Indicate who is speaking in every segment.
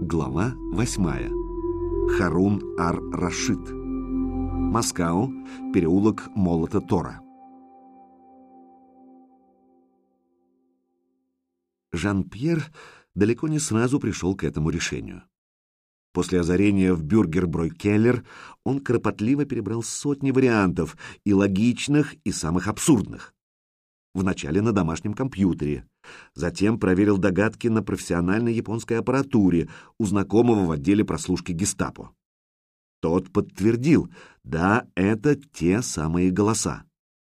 Speaker 1: Глава 8. Харун ар-Рашид. Москау. Переулок Молота Тора. Жан-Пьер далеко не сразу пришел к этому решению. После озарения в Бюргер-Бройкеллер он кропотливо перебрал сотни вариантов, и логичных, и самых абсурдных. Вначале на домашнем компьютере, затем проверил догадки на профессиональной японской аппаратуре у знакомого в отделе прослушки гестапо. Тот подтвердил: да, это те самые голоса.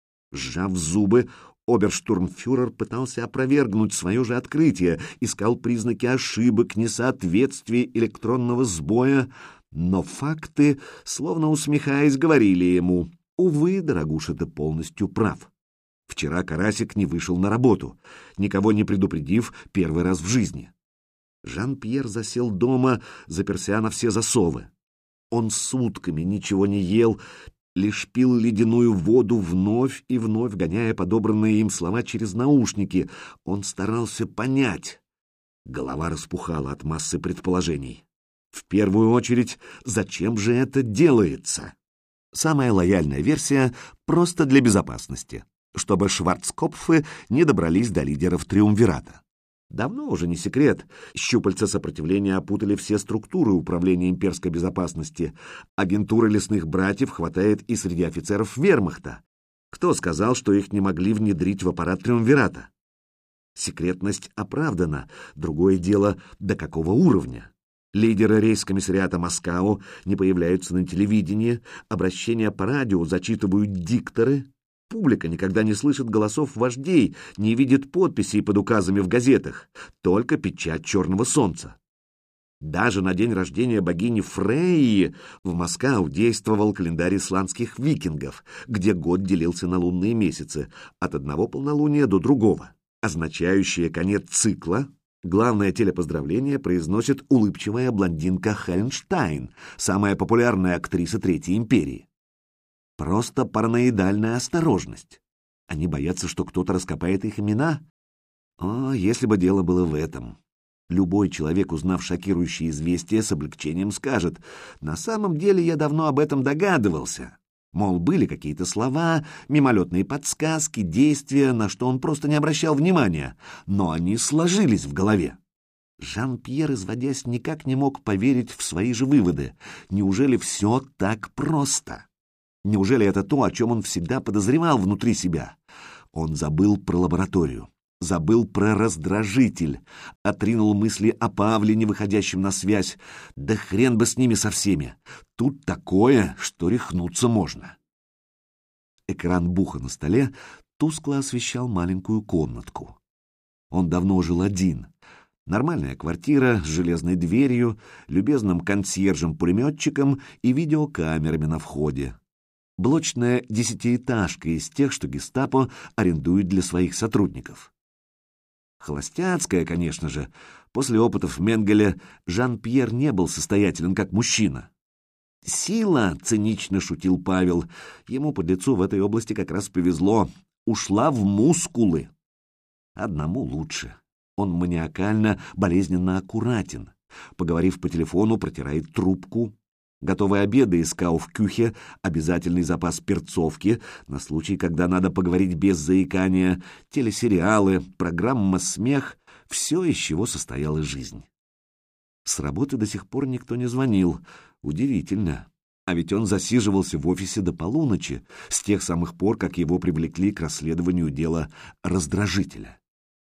Speaker 1: Сжав зубы, оберштурмфюрер пытался опровергнуть свое же открытие, искал признаки ошибок, несоответствий, электронного сбоя, но факты, словно усмехаясь, говорили ему: увы, дорогуша, ты полностью прав. Вчера Карасик не вышел на работу, никого не предупредив первый раз в жизни. Жан-Пьер засел дома, заперся на все засовы. Он сутками ничего не ел, лишь пил ледяную воду, вновь и вновь гоняя подобранные им слова через наушники. Он старался понять. Голова распухала от массы предположений. В первую очередь, зачем же это делается? Самая лояльная версия — просто для безопасности, чтобы Шварцкопфы не добрались до лидеров Триумвирата. Давно уже не секрет, щупальца сопротивления опутали все структуры управления имперской безопасности. Агентуры лесных братьев хватает и среди офицеров вермахта. Кто сказал, что их не могли внедрить в аппарат Триумвирата? Секретность оправдана, другое дело, до какого уровня. Лидеры рейс-комиссариата Москау не появляются на телевидении, обращения по радио зачитывают дикторы. Публика никогда не слышит голосов вождей, не видит подписей под указами в газетах, только печать черного солнца. Даже на день рождения богини Фрейи в Москау действовал календарь исландских викингов, где год делился на лунные месяцы, от одного полнолуния до другого, означающее конец цикла. Главное телепоздравление произносит улыбчивая блондинка Хельнштайн, самая популярная актриса Третьей империи. Просто параноидальная осторожность. Они боятся, что кто-то раскопает их имена? О, если бы дело было в этом. Любой человек, узнав шокирующее известие, с облегчением скажет: на самом деле я давно об этом догадывался. Мол, были какие-то слова, мимолетные подсказки, действия, на что он просто не обращал внимания, но они сложились в голове. Жан-Пьер, изводясь, никак не мог поверить в свои же выводы. Неужели все так просто? Неужели это то, о чем он всегда подозревал внутри себя? Он забыл про лабораторию, забыл про раздражитель, отринул мысли о Павле, не выходящем на связь. Да хрен бы с ними со всеми. Тут такое, что рехнуться можно. Экран буха на столе тускло освещал маленькую комнатку. Он давно жил один. Нормальная квартира с железной дверью, любезным консьержем-пулеметчиком и видеокамерами на входе. Блочная десятиэтажка из тех, что гестапо арендует для своих сотрудников. Холостяцкая, конечно же. После опытов Менгеля Жан-Пьер не был состоятелен как мужчина. «Сила», — цинично шутил Павел, ему подлецу в этой области как раз повезло, ушла в мускулы. Одному лучше. Он маниакально, болезненно аккуратен. Поговорив по телефону, протирает трубку. Готовые обеды из кауфкюхе, обязательный запас перцовки на случай, когда надо поговорить без заикания, телесериалы, программа «Смех» — все, из чего состояла жизнь. С работы до сих пор никто не звонил. Удивительно. А ведь он засиживался в офисе до полуночи, с тех самых пор, как его привлекли к расследованию дела раздражителя.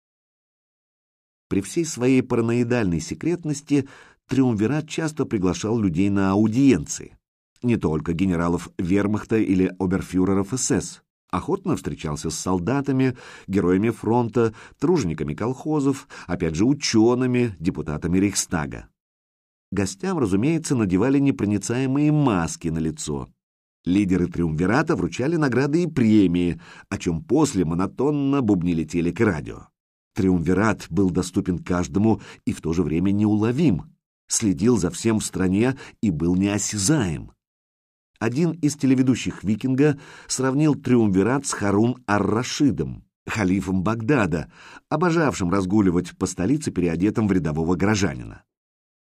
Speaker 1: При всей своей параноидальной секретности Триумвират часто приглашал людей на аудиенции. Не только генералов вермахта или оберфюреров СС. Охотно встречался с солдатами, героями фронта, тружениками колхозов, опять же учеными, депутатами Рейхстага. Гостям, разумеется, надевали непроницаемые маски на лицо. Лидеры Триумвирата вручали награды и премии, о чем после монотонно бубнили телек и радио. Триумвират был доступен каждому и в то же время неуловим. Следил за всем в стране и был неосязаем. Один из телеведущих викинга сравнил Триумвират с Харун ар-Рашидом, халифом Багдада, обожавшим разгуливать по столице переодетым в рядового горожанина.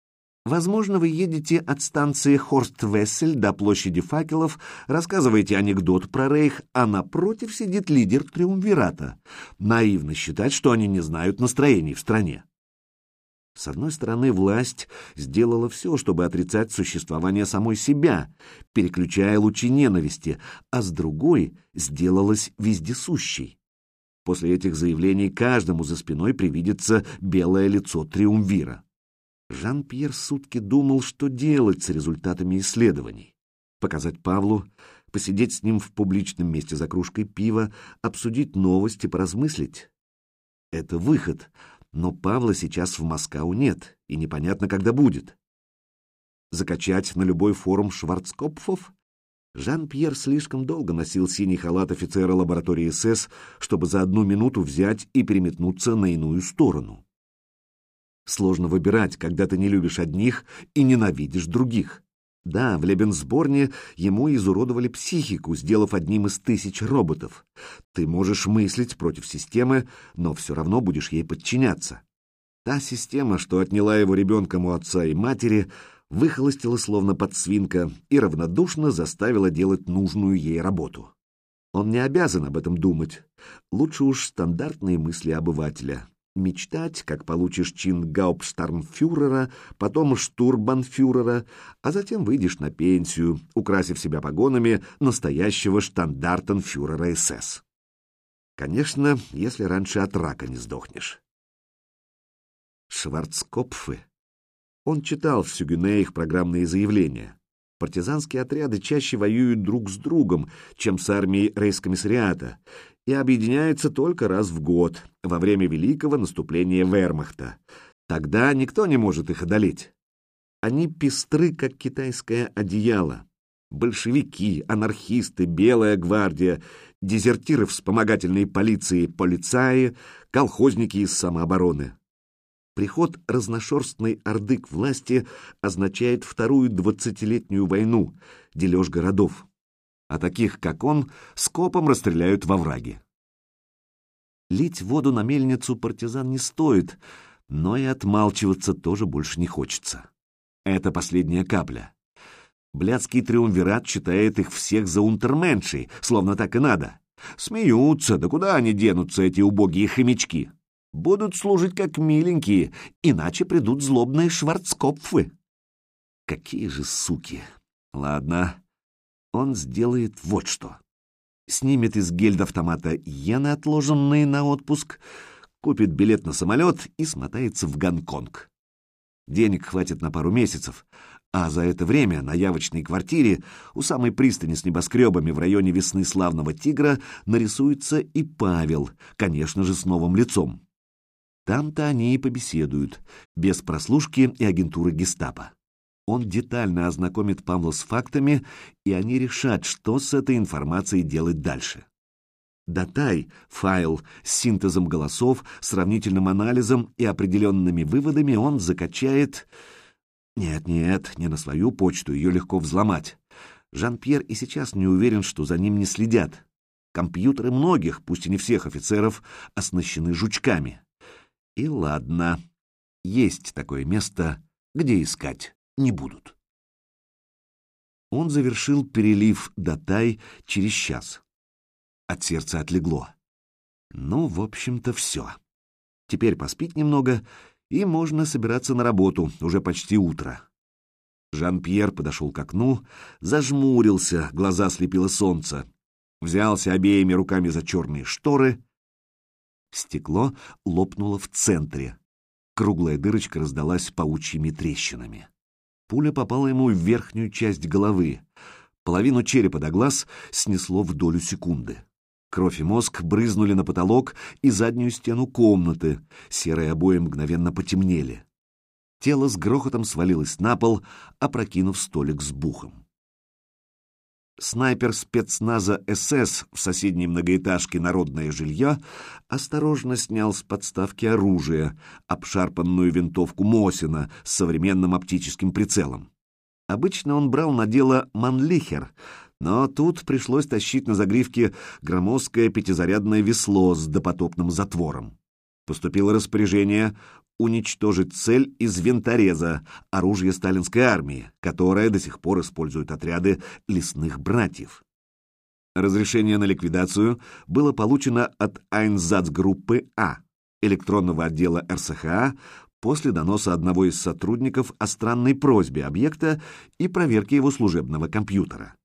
Speaker 1: Возможно, вы едете от станции Хорст-Вессель до площади факелов, рассказываете анекдот про Рейх, а напротив сидит лидер триумвирата. Наивно считать, что они не знают настроений в стране. С одной стороны, власть сделала все, чтобы отрицать существование самой себя, переключая лучи ненависти, а с другой сделалась вездесущей. После этих заявлений каждому за спиной привидится белое лицо триумвира. Жан-Пьер сутки думал, что делать с результатами исследований. Показать Павлу, посидеть с ним в публичном месте за кружкой пива, обсудить новости, поразмыслить. Это выход, но Павла сейчас в Москву нет, и непонятно, когда будет. Закачать на любой форум Шварцкопфов? Жан-Пьер слишком долго носил синий халат офицера лаборатории СС, чтобы за 1 минуту взять и переметнуться на иную сторону. Сложно выбирать, когда ты не любишь одних и ненавидишь других. Да, в Лебенсборне ему изуродовали психику, сделав одним из 1000 роботов. Ты можешь мыслить против системы, но все равно будешь ей подчиняться. Та система, что отняла его ребенком у отца и матери, выхолостила словно подсвинка и равнодушно заставила делать нужную ей работу. Он не обязан об этом думать. Лучше уж стандартные мысли обывателя. Мечтать, как получишь чин гауптштармфюрера, потом штурбанфюрера, а затем выйдешь на пенсию, украсив себя погонами настоящего штандартенфюрера СС. Конечно, если раньше от рака не сдохнешь. Шварцкопфы. Он читал в Сюгюне их программные заявления. Партизанские отряды чаще воюют друг с другом, чем с армией рейхскомиссариата, и объединяются только раз в год, во время великого наступления вермахта. Тогда никто не может их одолеть. Они пестры, как китайское одеяло. Большевики, анархисты, Белая гвардия, дезертиры вспомогательной полиции, полицаи, колхозники из самообороны. Приход разношерстной орды к власти означает вторую 20-летнюю войну, дележ городов. А таких, как он, скопом расстреляют во враге. Лить воду на мельницу партизан не стоит, но и отмалчиваться тоже больше не хочется. Это последняя капля. Блядский триумвират считает их всех за унтерменшей, словно так и надо. Смеются, да куда они денутся, эти убогие хомячки? Будут служить как миленькие, иначе придут злобные шварцкопфы. Какие же суки! Ладно, он сделает вот что. Снимет из гельдавтомата иены, отложенные на отпуск, купит билет на самолет и смотается в Гонконг. Денег хватит на пару месяцев, а за это время на явочной квартире у самой пристани с небоскребами в районе Весны Славного Тигра нарисуется и Павел, конечно же, с новым лицом. Там-то они и побеседуют, без прослушки и агентуры гестапо. Он детально ознакомит Павла с фактами, и они решат, что с этой информацией делать дальше. Датай, файл с синтезом голосов, сравнительным анализом и определенными выводами он закачает... Нет, не на свою почту, ее легко взломать. Жан-Пьер и сейчас не уверен, что за ним не следят. Компьютеры многих, пусть и не всех офицеров, оснащены жучками. И ладно, есть такое место, где искать не будут. Он завершил перелив Датай через час. От сердца отлегло. Ну, в общем-то, все. Теперь поспить немного, и можно собираться на работу, уже почти утро. Жан-Пьер подошел к окну, зажмурился, глаза слепило солнце, взялся обеими руками за черные шторы. Стекло лопнуло в центре. Круглая дырочка раздалась паучьими трещинами. Пуля попала ему в верхнюю часть головы. Половину черепа до глаз снесло в долю секунды. Кровь и мозг брызнули на потолок и заднюю стену комнаты. Серые обои мгновенно потемнели. Тело с грохотом свалилось на пол, опрокинув столик с бухом. Снайпер спецназа СС в соседней многоэтажке «Народное жилье» осторожно снял с подставки оружие, обшарпанную винтовку Мосина с современным оптическим прицелом. Обычно он брал на дело Манлихер, но тут пришлось тащить на загривке громоздкое пятизарядное весло с допотопным затвором. Поступило распоряжение уничтожить цель из винтореза, оружия сталинской армии, которое до сих пор используют отряды лесных братьев. Разрешение на ликвидацию было получено от Айнзацгруппы А, электронного отдела РСХА, после доноса одного из сотрудников о странной просьбе объекта и проверки его служебного компьютера.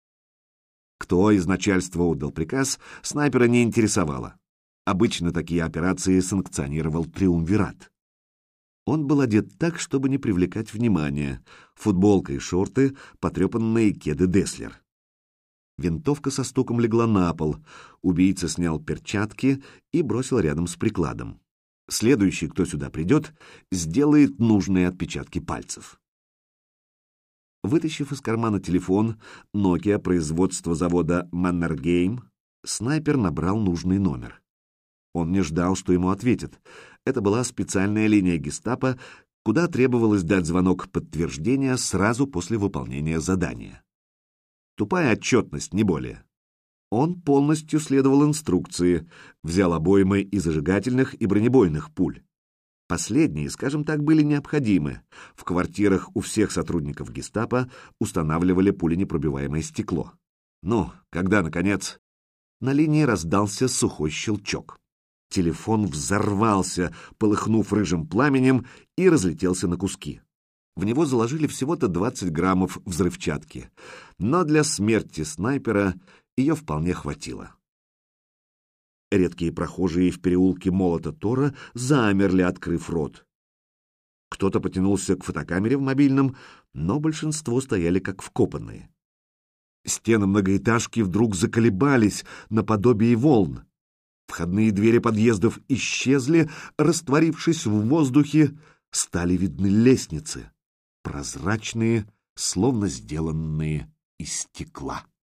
Speaker 1: Кто из начальства отдал приказ, снайпера не интересовало. Обычно такие операции санкционировал Триумвират. Он был одет так, чтобы не привлекать внимания. Футболка и шорты, потрепанные кеды Деслер. Винтовка со стуком легла на пол. Убийца снял перчатки и бросил рядом с прикладом. Следующий, кто сюда придет, сделает нужные отпечатки пальцев. Вытащив из кармана телефон Nokia производства завода Mannergeim, снайпер набрал нужный номер. Он не ждал, что ему ответят. Это была специальная линия гестапо, куда требовалось дать звонок подтверждения сразу после выполнения задания. Тупая отчетность, не более. Он полностью следовал инструкции, взял обоймы и зажигательных, и бронебойных пуль. Последние, скажем так, были необходимы. В квартирах у всех сотрудников гестапо устанавливали пуленепробиваемое стекло. Но когда, наконец, на линии раздался сухой щелчок. Телефон взорвался, полыхнув рыжим пламенем, и разлетелся на куски. В него заложили всего-то 20 граммов взрывчатки, но для смерти снайпера ее вполне хватило. Редкие прохожие в переулке Молота Тора замерли, открыв рот. Кто-то потянулся к фотокамере в мобильном, но большинство стояли как вкопанные. Стены многоэтажки вдруг заколебались наподобие волн. Входные двери подъездов исчезли, растворившись в воздухе, стали видны лестницы, прозрачные, словно сделанные из стекла.